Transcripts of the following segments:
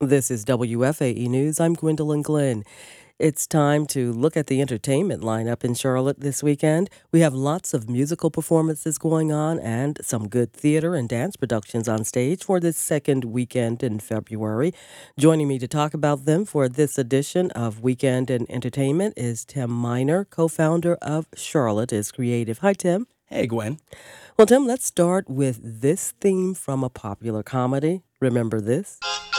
This is WFAE News. I'm Gwendolyn Glenn. It's time to look at the entertainment lineup in Charlotte this weekend. We have lots of musical performances going on and some good theater and dance productions on stage for this second weekend in February. Joining me to talk about them for this edition of Weekend in Entertainment is Tim Miner, co-founder of Charlotte is Creative. Hi, Tim. Hey, Gwen. Well, Tim, let's start with this theme from a popular comedy. Remember this?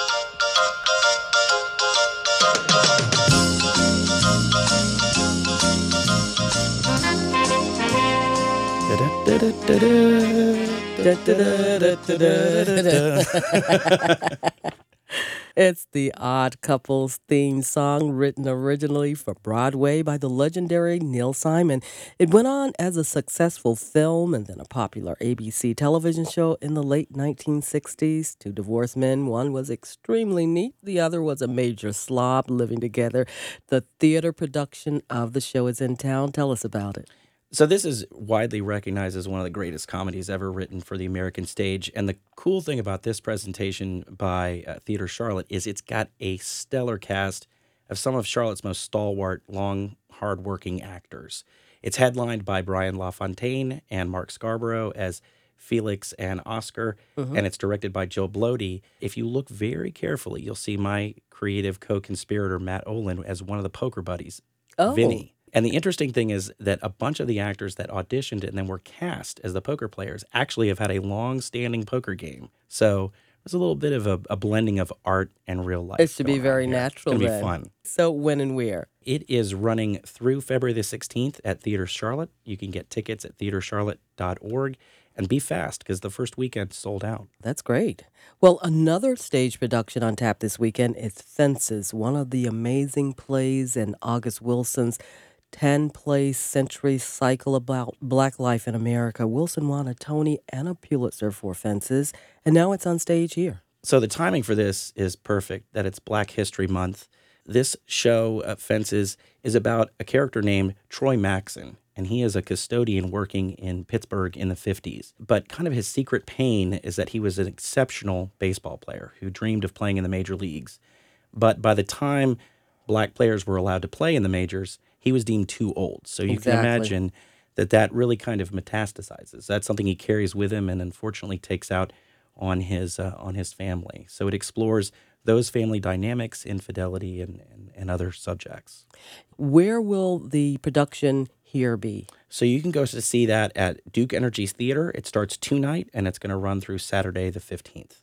It's the Odd Couples theme song written originally for Broadway by the legendary Neil Simon. It went on as a successful film and then a popular ABC television show in the late 1960s. Two divorced men, one was extremely neat, the other was a major slob living together. The theater production of the show is in town. Tell us about it. So this is widely recognized as one of the greatest comedies ever written for the American stage. And the cool thing about this presentation by Theater Charlotte is it's got a stellar cast of some of Charlotte's most stalwart, long, hard-working actors. It's headlined by Brian LaFontaine and Mark Scarborough as Felix and Oscar, and it's directed by Joe Bloedy. If you look very carefully, you'll see my creative co-conspirator, Matt Olin, as one of the poker buddies, Vinny. And the interesting thing is that a bunch of the actors that auditioned and then were cast as the poker players actually have had a long-standing poker game. So there's a little bit of a blending of art and real life. It should be going on very here. natural It's going to then. be fun. So when and where? It is running through February the 16th at Theater Charlotte. You can get tickets at theatercharlotte.org. And be fast because the first weekend sold out. That's great. Well, another stage production on tap this weekend is Fences, one of the amazing plays in August Wilson's 10-play century cycle about Black life in America. Wilson won a Tony and a Pulitzer for Fences, and now it's on stage here. So the timing for this is perfect, that it's Black History Month. This show, Fences, is about a character named Troy Maxon, and he is a custodian working in Pittsburgh in the 50s. But kind of his secret pain is that he was an exceptional baseball player who dreamed of playing in the major leagues. But by the time Black players were allowed to play in the majors, he was deemed too old. So you can imagine that really kind of metastasizes. That's something he carries with him and unfortunately takes out on his family. So it explores those family dynamics, infidelity, and other subjects. Where will the production here be? So you can go to see that at Duke Energy's Theater. It starts tonight, and it's going to run through Saturday the 15th.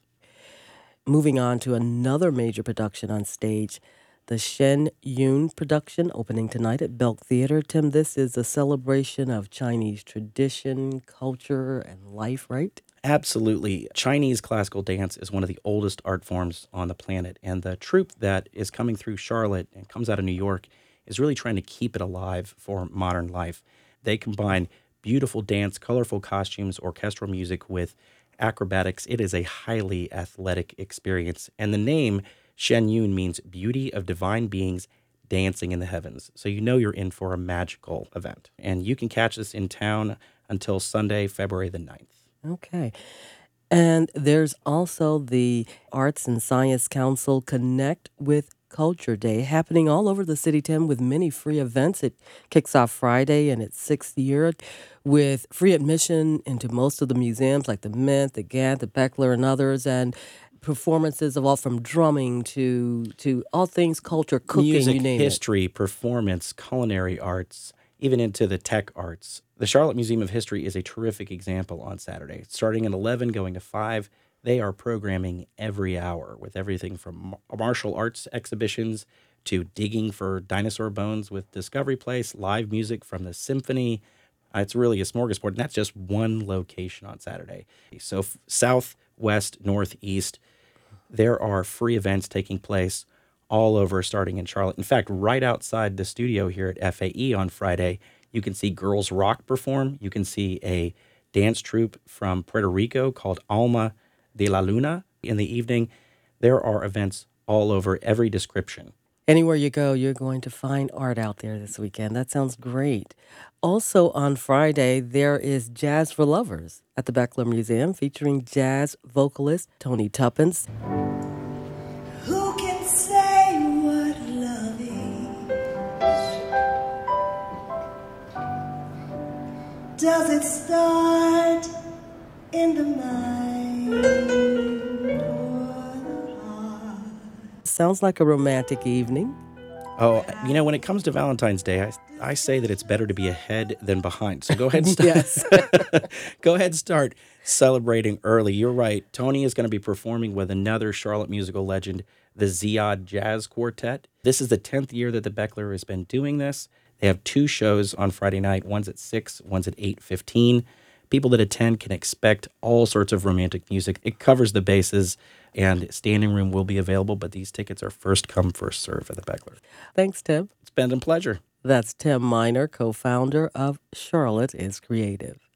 Moving on to another major production on stage, the Shen Yun production opening tonight at Belk Theater. Tim, this is a celebration of Chinese tradition, culture, and life, right? Absolutely. Chinese classical dance is one of the oldest art forms on the planet, and the troupe that is coming through Charlotte and comes out of New York is really trying to keep it alive for modern life. They combine beautiful dance, colorful costumes, orchestral music with acrobatics. It is a highly athletic experience, and the name Shen Yun means beauty of divine beings dancing in the heavens. So you know you're in for a magical event. And you can catch this in town until Sunday, February the 9th. Okay. And there's also the Arts and Science Council Connect with Culture Day happening all over the city, Tim, with many free events. It kicks off Friday in its sixth year with free admission into most of the museums like the Mint, the Gantt, the Beckler, and others, and performances of all from drumming to all things culture, cooking, Music, you name history, performance, culinary arts, even into the tech arts. The Charlotte Museum of History is a terrific example on Saturday. Starting at 11, going to 5, they are programming every hour with everything from martial arts exhibitions to digging for dinosaur bones with Discovery Place, live music from the symphony. It's really a smorgasbord, and that's just one location on Saturday. So south, west, north, east, there are free events taking place all over, starting in Charlotte. In fact, right outside the studio here at FAE on Friday, you can see Girls Rock perform. You can see a dance troupe from Puerto Rico called Alma de la Luna in the evening. There are events all over, every description. Anywhere you go, you're going to find art out there this weekend. That sounds great. Also on Friday, there is Jazz for Lovers at the Beckler Museum featuring jazz vocalist Tony Tuppence. Who Does it start in the mind or the heart? Sounds like a romantic evening. Oh, when it comes to Valentine's Day, I say that it's better to be ahead than behind. So go ahead and Yes. go ahead and start celebrating early. You're right. Tony is going to be performing with another Charlotte musical legend, the Ziad Jazz Quartet. This is the 10th year that the Beckler has been doing this. They have 2 shows on Friday night. One's at 6, one's at 8:15. People that attend can expect all sorts of romantic music. It covers the bases, and standing room will be available, but these tickets are first come, first serve at the Beckler. Thanks, Tim. It's been a pleasure. That's Tim Miner, co-founder of Charlotte is Creative.